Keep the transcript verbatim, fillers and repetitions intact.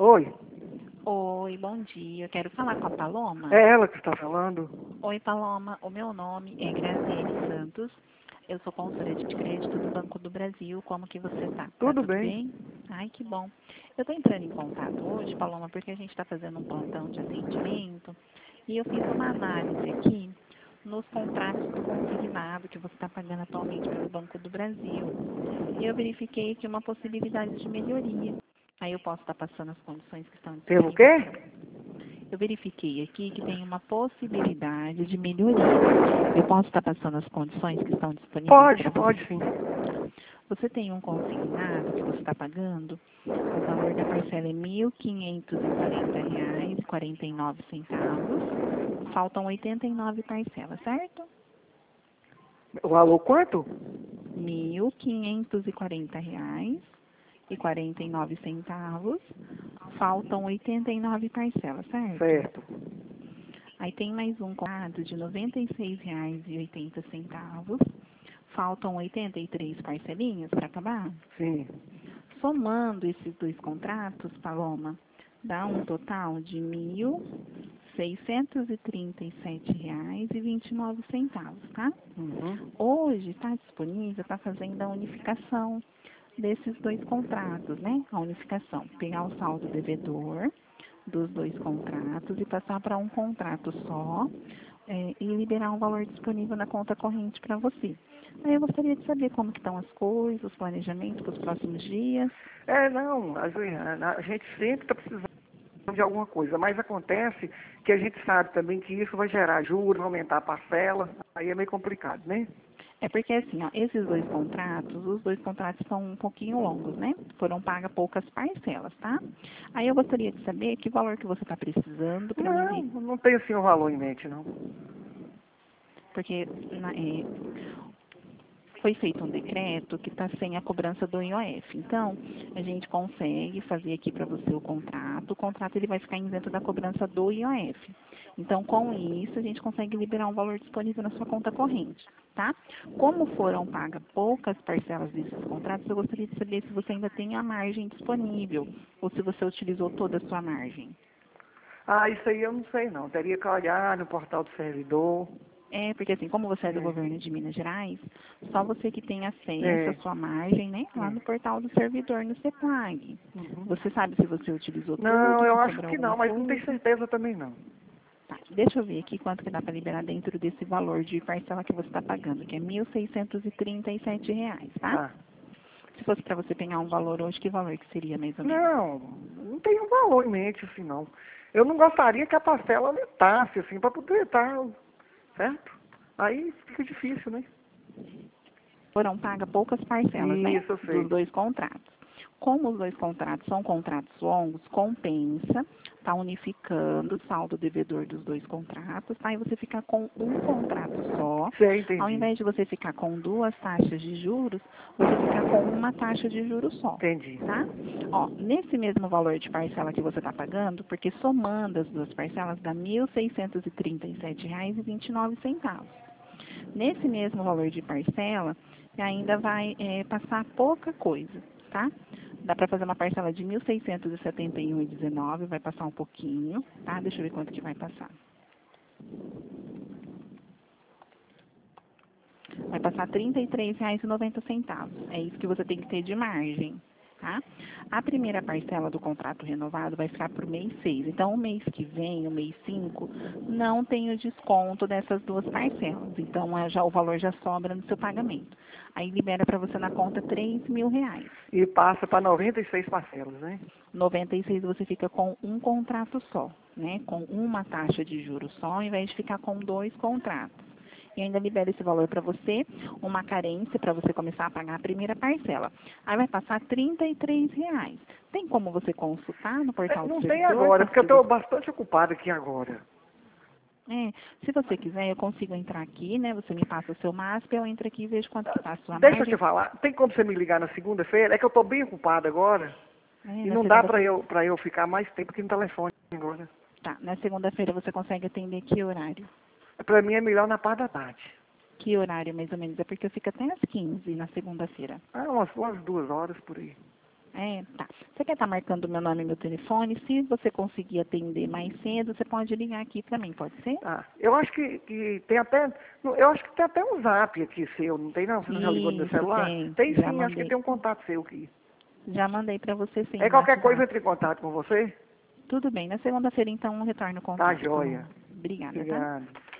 Oi, Oi, bom dia. Eu quero falar com a Paloma. é ela que está falando? Oi, Paloma. O meu nome é Graziele Santos. Eu sou consultora de crédito do Banco do Brasil. Como que você está? Tá Tudo tudo bem. bem? Ai, que bom. Eu estou entrando em contato hoje, Paloma, porque a gente está fazendo um plantão de atendimento e eu fiz uma análise aqui nos contratos do consignado que você está pagando atualmente pelo Banco do Brasil. E eu verifiquei aqui uma possibilidade de melhoria. Aí eu posso estar passando as condições que estão Pelo disponíveis quê? para Eu verifiquei aqui que tem uma possibilidade de melhoria. Eu posso estar passando as condições que estão disponíveis Pode, para pode você. sim. Você tem um consignado que você está pagando, o valor da parcela é mil quinhentos e quarenta reais e quarenta e nove centavos. Faltam oitenta e nove parcelas, certo? O valor quanto? Mil quinhentos e quarenta reais e quarenta e nove centavos. Faltam oitenta e nove parcelas, certo? Certo. Aí tem mais um contrato de noventa e seis reais e oitenta centavos. Faltam oitenta e três parcelinhas para acabar. Sim. Somando esses dois contratos, Paloma, dá um total de mil seiscentos e trinta e sete reais e vinte e nove centavos, tá? Uhum. Hoje está disponível, está fazendo a unificação desses dois contratos, né? A unificação, pegar o saldo devedor dos dois contratos e passar para um contrato só é, e liberar um valor disponível na conta corrente para você. Aí eu gostaria de saber como que estão as coisas, os planejamentos para os próximos dias. É, não, a, Juliana, a gente sempre está precisando de alguma coisa, mas acontece que a gente sabe também que isso vai gerar juros, vai aumentar a parcela, aí é meio complicado, né? É porque assim, ó, esses dois contratos, os dois contratos são um pouquinho longos, né? Foram pagas poucas parcelas, tá? Aí eu gostaria de saber que valor que você está precisando para Não, mim, não tem assim um valor em mente, não. porque na- é, foi feito um decreto que está sem a cobrança do I O F. Então, a gente consegue fazer aqui para você o contrato. O contrato ele vai ficar isento da cobrança do I O F. Então, com isso, a gente consegue liberar um valor disponível na sua conta corrente, tá? Como foram pagas poucas parcelas desses contratos, eu gostaria de saber se você ainda tem a margem disponível ou se você utilizou toda a sua margem. Ah, isso aí eu não sei não. Teria que olhar no portal do servidor. É, porque assim, como você é do É, governo de Minas Gerais, só você que tem acesso à é, sua margem, né, lá é. no portal do servidor no CEPAG. Uhum. Você sabe se você utilizou Não, tudo, eu se acho sobrou que alguma não, mas não tenho coisa. certeza também não. Tá, deixa eu ver aqui quanto que dá para liberar dentro desse valor de parcela que você está pagando, que é mil seiscentos e trinta e sete reais, tá? Tá. Se fosse para você pegar um valor hoje, que valor que seria mais ou menos? Não, não tem um valor em mente assim não. Eu não gostaria que a parcela aumentasse assim para poder estar, certo? Aí fica difícil, né? Foram pagas poucas parcelas, né, Isso, eu dos sei. dois contratos. Como os dois contratos são contratos longos, compensa, tá unificando o saldo devedor dos dois contratos, tá? E você fica com um contrato só. Sei, Ao entendi. invés de você ficar com duas taxas de juros, você fica com uma taxa de juros só, Entendi. tá? Ó, nesse mesmo valor de parcela que você está pagando, porque somando as duas parcelas dá mil seiscentos e trinta e sete reais e vinte e nove centavos. Nesse mesmo valor de parcela, ainda vai é, passar pouca coisa, tá? Dá para fazer uma parcela de mil seiscentos e setenta e um reais e dezenove, vai passar um pouquinho, tá? Deixa eu ver quanto que vai passar. Vai passar trinta e três reais e noventa centavos. É isso que você tem que ter de margem, tá? A primeira parcela do contrato renovado vai ficar para o mês seis. Então, o mês que vem, o mês cinco, não tem o desconto dessas duas parcelas. Então, é, já, o valor já sobra no seu pagamento. Aí libera para você na conta três mil reais. E passa para noventa e seis parcelas, né? noventa e seis você fica com um contrato só, né? Com uma taxa de juros só, ao invés de ficar com dois contratos. E ainda libera esse valor para você, uma carência para você começar a pagar a primeira parcela. Aí vai passar trinta e três reais. Tem como você consultar no É, portal do não tem servidor agora, quanto porque eu que estou você... bastante ocupado aqui agora. É, se você quiser, eu consigo entrar aqui, né? Você me passa o seu MASP, eu entro aqui e vejo quanto que está a sua Deixa eu te margem. falar, tem como você me ligar na segunda-feira? É que eu estou bem ocupado agora É, e na não dá segunda... para eu, para eu ficar mais tempo aqui no telefone agora. Tá, na segunda-feira você consegue atender que horário? Para mim é melhor na parte da tarde. Que horário, mais ou menos? É porque eu fico até às quinze na segunda-feira. Ah, umas, umas duas horas por aí. É, tá. Você quer estar marcando meu nome e meu telefone? Se você conseguir atender mais cedo, você pode ligar aqui para mim, pode ser? Ah, eu acho que, que tem até, eu acho que tem até um zap aqui seu, não tem não? Você não já ligou no meu Isso, celular? tem. Tem Já sim, acho que mandei. tem um contato seu aqui. Já mandei para você sim, É no qualquer coisa, WhatsApp. entre em contato com você? Tudo bem. Na segunda-feira, então, eu retorno o Tá contato. joia. Obrigada, tá? Obrigado.